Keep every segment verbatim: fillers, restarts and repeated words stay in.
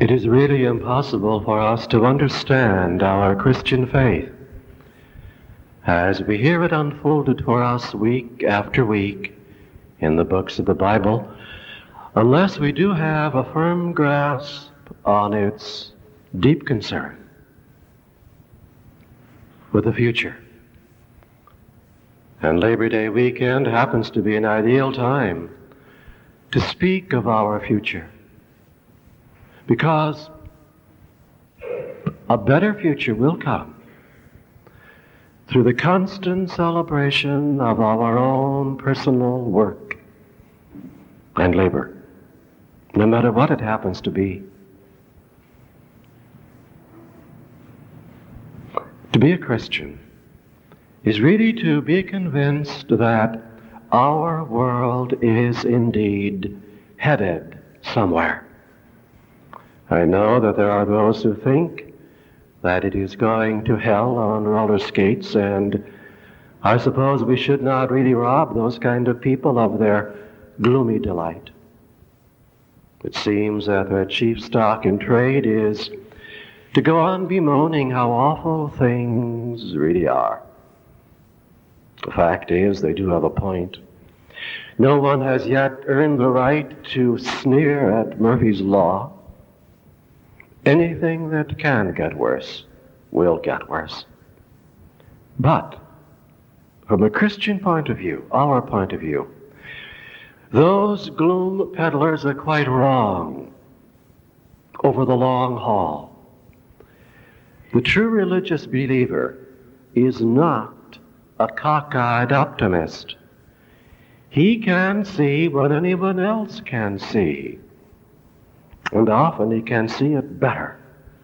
It is really impossible for us to understand our Christian faith as we hear it unfolded for us week after week in the books of the Bible, unless we do have a firm grasp on its deep concern with the future. And Labor Day weekend happens to be an ideal time to speak of our future, because a better future will come through the constant celebration of our own personal work and labor, no matter what it happens to be. To be a Christian is really to be convinced that our world is indeed headed somewhere. I know that there are those who think that it is going to hell on roller skates, and I suppose we should not really rob those kind of people of their gloomy delight. It seems that their chief stock in trade is to go on bemoaning how awful things really are. The fact is, they do have a point. No one has yet earned the right to sneer at Murphy's Law. Anything that can get worse will get worse. But from a Christian point of view, our point of view, those gloom peddlers are quite wrong over the long haul. The true religious believer is not a cockeyed optimist. He can see what anyone else can see. And often he can see it better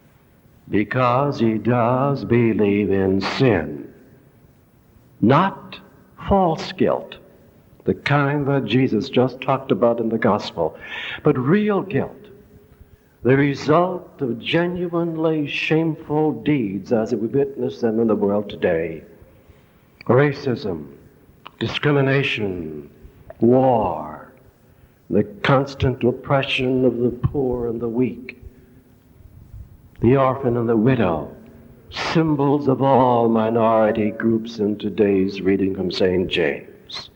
because he does believe in sin. Not false guilt, the kind that Jesus just talked about in the gospel, but real guilt, the result of genuinely shameful deeds as we witness them in the world today. Racism, discrimination, war, the constant oppression of the poor and the weak, the orphan and the widow, symbols of all minority groups in today's reading from Saint James.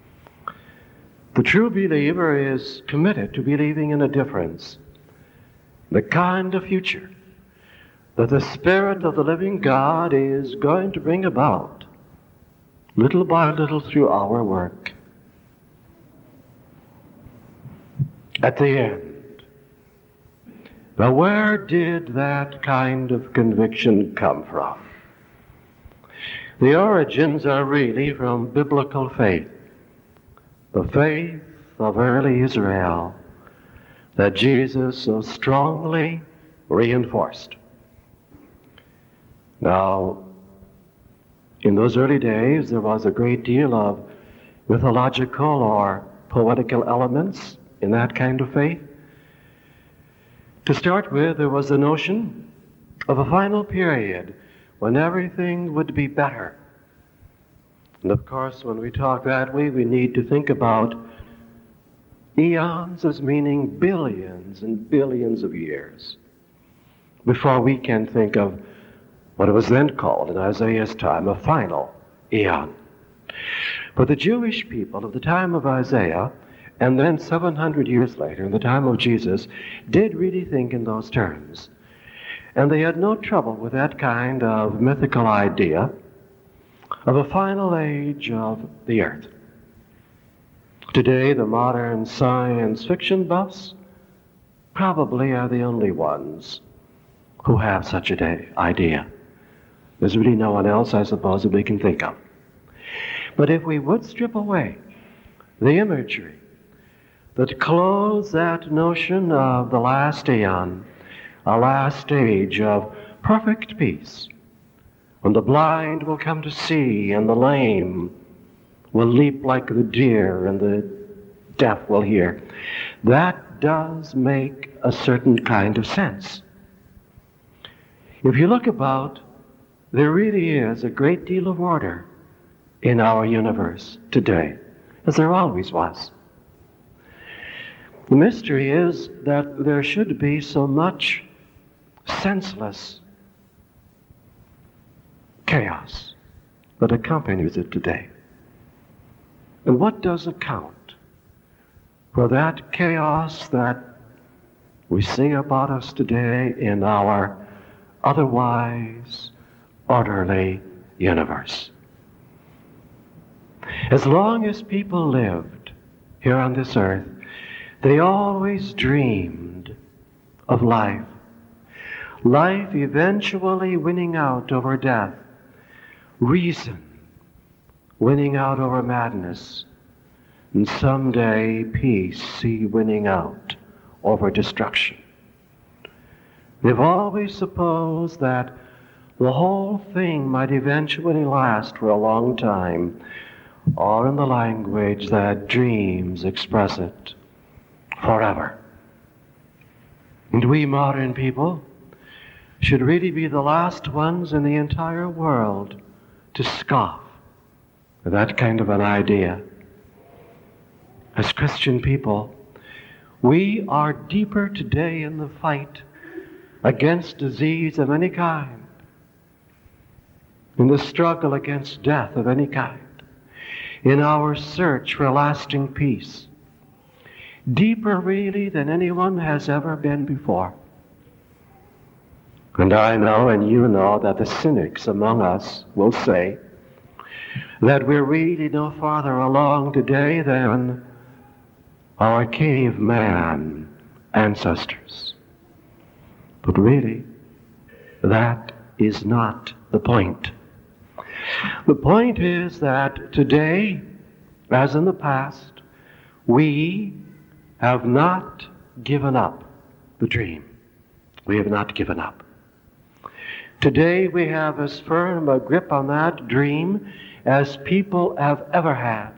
The true believer is committed to believing in a difference, the kind of future that the Spirit of the living God is going to bring about, little by little through our work. At the end. But where did that kind of conviction come from? The origins are really from biblical faith, the faith of early Israel that Jesus so strongly reinforced. Now, in those early days, there was a great deal of mythological or poetical elements in that kind of faith. To start with, there was the notion of a final period when everything would be better. And of course, when we talk that way, we need to think about eons as meaning billions and billions of years before we can think of what it was then called in Isaiah's time a final eon. But the Jewish people of the time of Isaiah, and then seven hundred years later, in the time of Jesus, did really think in those terms. And they had no trouble with that kind of mythical idea of a final age of the earth. Today, the modern science fiction buffs probably are the only ones who have such an idea. There's really no one else, I suppose, that we can think of. But if we would strip away the imagery that clothes that notion of the last aeon, a last stage of perfect peace, when the blind will come to see and the lame will leap like the deer and the deaf will hear, that does make a certain kind of sense. If you look about, there really is a great deal of order in our universe today, as there always was. The mystery is that there should be so much senseless chaos that accompanies it today. And what does account for that chaos that we see about us today in our otherwise orderly universe? As long as people lived here on this earth, they always dreamed of life. Life eventually winning out over death. Reason winning out over madness. And someday peace see winning out over destruction. They've always supposed that the whole thing might eventually last for a long time, or in the language that dreams express it, forever. And we modern people should really be the last ones in the entire world to scoff at that kind of an idea. As Christian people, we are deeper today in the fight against disease of any kind, in the struggle against death of any kind, in our search for lasting peace, deeper really than anyone has ever been before. And I know and you know that the cynics among us will say that we're really no farther along today than our caveman ancestors. But really, that is not the point. The point is that today, as in the past, we have not given up the dream. We have not given up. Today we have as firm a grip on that dream as people have ever had.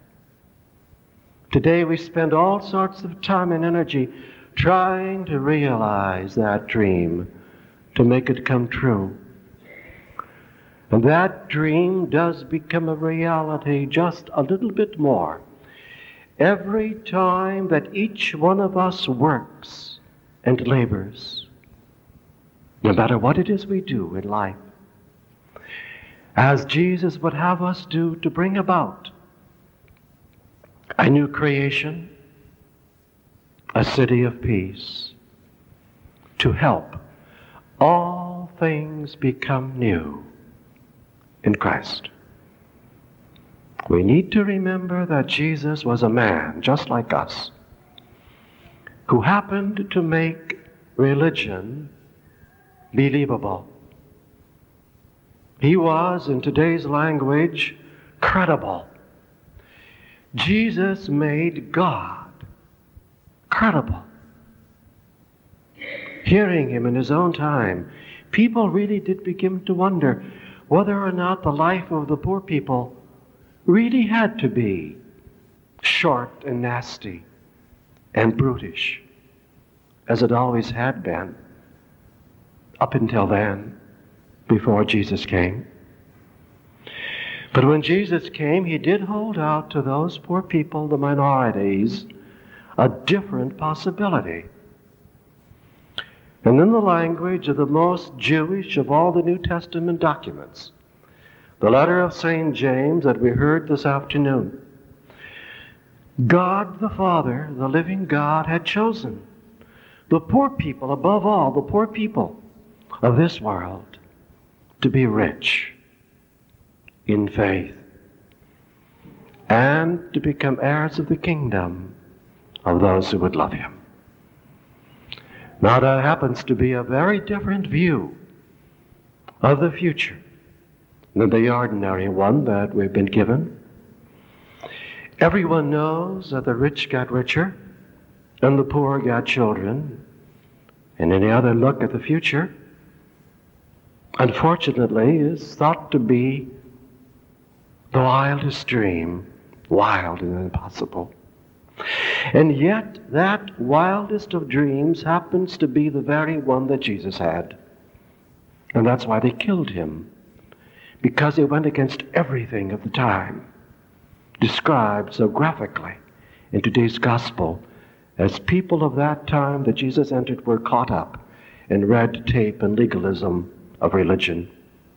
Today we spend all sorts of time and energy trying to realize that dream, to make it come true. And that dream does become a reality just a little bit more every time that each one of us works and labors, no matter what it is we do in life, as Jesus would have us do, to bring about a new creation, a city of peace, to help all things become new in Christ. We need to remember that Jesus was a man just like us, who happened to make religion believable. He was, in today's language, credible. Jesus made God credible. Hearing him in his own time, people really did begin to wonder whether or not the life of the poor people really had to be short and nasty and brutish, as it always had been up until then, before Jesus came. But when Jesus came, he did hold out to those poor people, the minorities, a different possibility. And in the language of the most Jewish of all the New Testament documents, the letter of Saint James that we heard this afternoon, God the Father, the living God, had chosen the poor people, above all, the poor people of this world, to be rich in faith and to become heirs of the kingdom of those who would love him. Now that happens to be a very different view of the future than the ordinary one that we've been given. Everyone knows that the rich got richer and the poor got children, and any other look at the future, unfortunately, is thought to be the wildest dream, wild and impossible. And yet, that wildest of dreams happens to be the very one that Jesus had. And that's why they killed him, because he went against everything of the time, described so graphically in today's gospel as people of that time that Jesus entered were caught up in red tape and legalism of religion.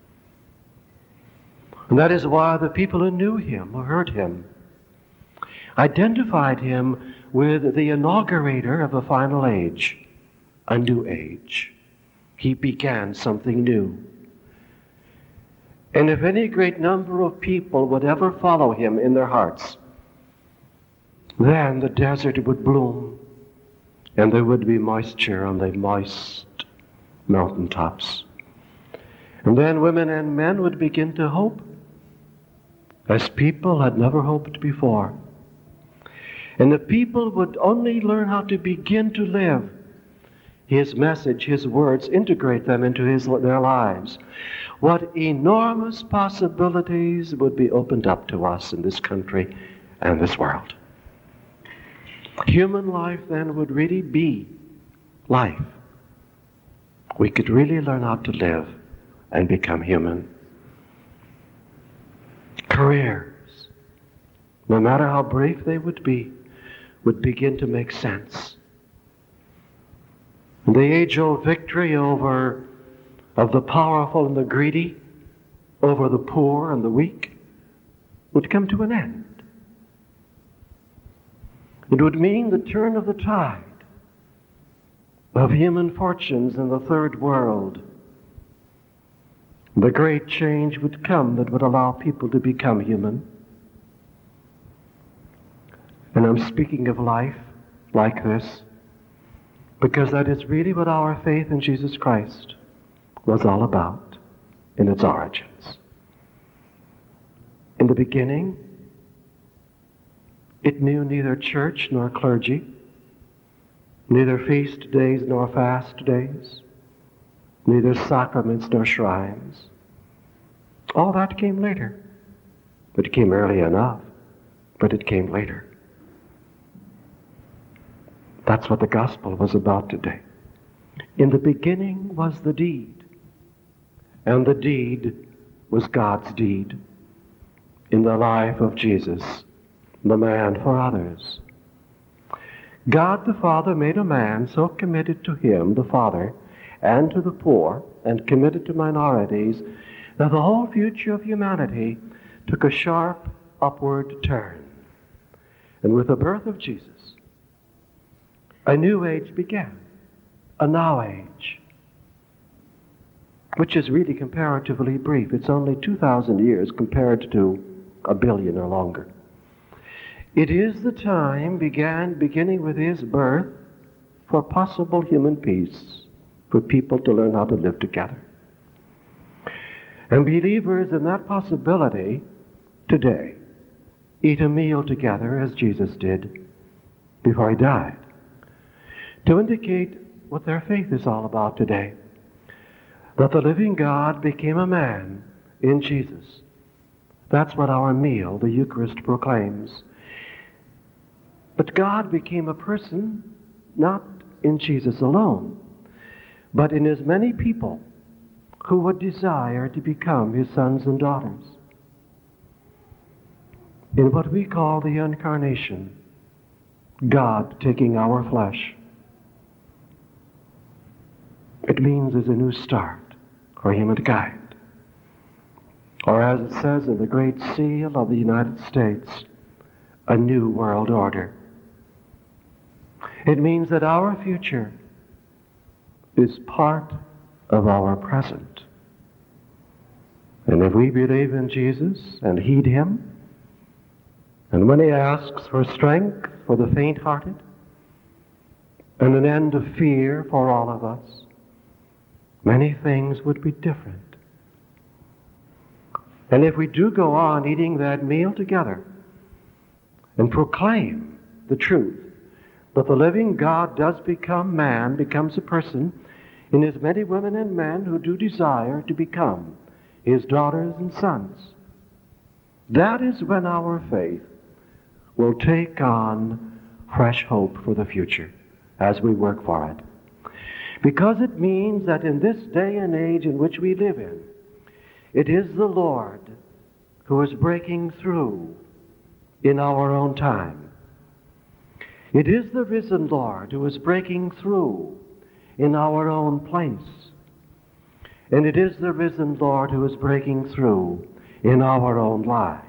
And that is why the people who knew him, who heard him, identified him with the inaugurator of a final age, a new age. He began something new. And if any great number of people would ever follow him in their hearts, then the desert would bloom, and there would be moisture on the moist mountaintops. And then women and men would begin to hope, as people had never hoped before. And the people would only learn how to begin to live his message, his words, integrate them into his, their lives. What enormous possibilities would be opened up to us in this country and this world. Human life then would really be life. We could really learn how to live and become human. Careers, no matter how brief they would be, would begin to make sense. And the age-old victory over of the powerful and the greedy, over the poor and the weak, would come to an end. It would mean the turn of the tide of human fortunes in the third world. The great change would come that would allow people to become human. And I'm speaking of life like this because that is really what our faith in Jesus Christ was all about in its origins. In the beginning, it knew neither church nor clergy, neither feast days nor fast days, neither sacraments nor shrines. All that came later. It came early enough, but it came later. That's what the gospel was about today. In the beginning was the deed, and the deed was God's deed in the life of Jesus, the man for others. God the Father made a man so committed to him, the Father, and to the poor, and committed to minorities, that the whole future of humanity took a sharp upward turn. And with the birth of Jesus, a new age began, a now age, which is really comparatively brief. It's only two thousand years compared to a billion or longer. It is the time began, beginning with his birth, for possible human peace, for people to learn how to live together. And believers in that possibility today eat a meal together as Jesus did before he died, to indicate what their faith is all about today. That the living God became a man in Jesus. That's what our meal, the Eucharist, proclaims. But God became a person not in Jesus alone, but in as many people who would desire to become his sons and daughters. In what we call the incarnation, God taking our flesh. It means there's a new start for humankind. Or as it says in the Great Seal of the United States, a new world order. It means that our future is part of our present. And if we believe in Jesus and heed him, and when he asks for strength for the faint-hearted, and an end of fear for all of us, many things would be different. And if we do go on eating that meal together and proclaim the truth that the living God does become man, becomes a person, in as many women and men who do desire to become his daughters and sons, that is when our faith will take on fresh hope for the future as we work for it. Because it means that in this day and age in which we live in, it is the Lord who is breaking through in our own time. It is the risen Lord who is breaking through in our own place. And it is the risen Lord who is breaking through in our own lives.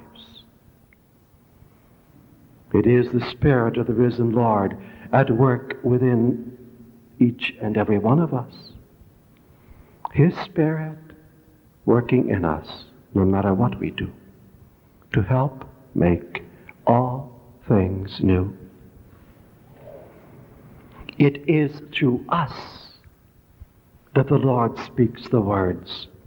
It is the Spirit of the risen Lord at work within each and every one of us. His Spirit working in us, no matter what we do, to help make all things new. It is through us that the Lord speaks the words,